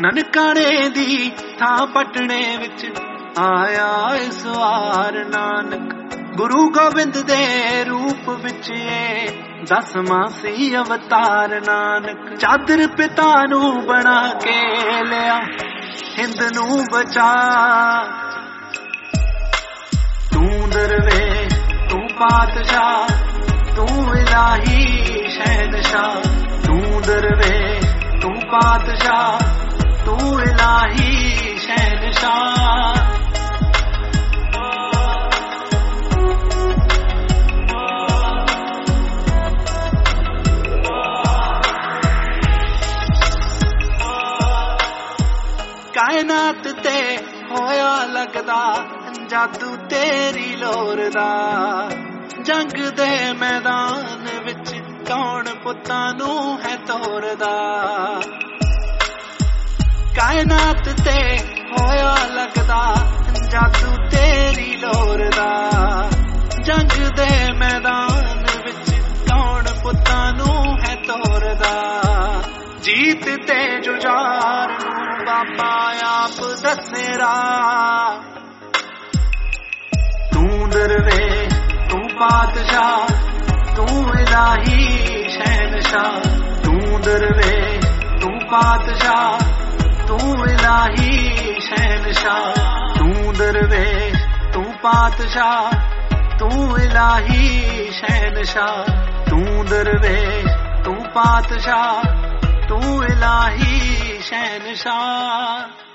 ਨਨਕਾਣੇ ਦੀ ਥਾਂ ਪਟਣੇ ਵਿੱਚ ਆਇਆ ਇਸ ਵਾਰ ਨਾਨਕ। ਗੁਰੂ ਗੋਬਿੰਦ ਦੇ ਰੂਪ ਵਿੱਚ ਇਹ 10ਵਾਂ ਸੀ ਅਵਤਾਰ ਨਾਨਕ। ਚਾਦਰ ਪਿਤਾ ਨੂੰ ਬਣਾ ਕੇ ਲਿਆ ਹਿੰਦ ਨੂੰ ਬਚਾ। ਤੂੰ ਦਰਵੇ ਤੂੰ ਪਾਤਸ਼ਾਹ ਤੂੰ ਇਲਾਹੀ ਸ਼ਹਿਨਸ਼ਾਹ। ਤੂੰ ਦਰਵੇ ਤੂੰ ਪਾਤਸ਼ਾਹ ਤੂੰ ਇਲਾਹੀ ਸ਼ਹਿਨਸ਼ਾਹ। ਕਾਇਨਾਤ ਤੇ ਹੋਇਆ ਲੱਗਦਾ ਜਾਦੂ ਤੇਰੀ ਲੋਰ ਦਾ। ਜੰਗ ਦੇ ਮੈਦਾਨ ਵਿੱਚ ਕੌਣ ਪੁੱਤਾਂ ਨੂੰ ਹੈ ਤੋਰਦਾ। ਕਾਇਨਾਤ ਤੇ ਹੋਇਆ ਲੱਗਦਾ ਜਾਦੂ ਤੇਰੀ ਲੋਰ ਦਾ। ਜੰਗ ਦੇ ਮੈਦਾਨ ਵਿੱਚ ਕੌਣ ਪੁੱਤਾਂ ਨੂੰ ਹੈ ਤੋਰਦਾ। ਜੀਤ ਤੇ ਜੁਝਾਰ ਨੂੰ ਬਾਬਾ ਆਪ ਦੱਸੇ ਰਾਹ। ਤੂੰ ਦਰਵੇ ਤੂੰ ਪਾਤਸ਼ਾਹ ਤੂੰ ਇਲਾਹੀ ਸ਼ਹਿਨਸ਼ਾਹ। ਤੂੰ ਦਰਵੇ ਤੂੰ ਪਾਤਸ਼ਾਹ ਤੂੰ ਇਲਾਹੀ ਸ਼ਹਿਨਸ਼ਾਹ। ਤੂੰ ਦਰਵੇ ਤੂੰ ਪਾਤਸ਼ਾਹ ਤੂੰ ਇਲਾਹੀ ਸ਼ਹਿਨਸ਼ਾਹ। ਤੂੰ ਦਰਵੇ ਤੂੰ ਪਾਤਸ਼ਾਹ ਤੂੰ ਇਲਾਹੀ ਸ਼ਹਿਨਸ਼ਾਹ।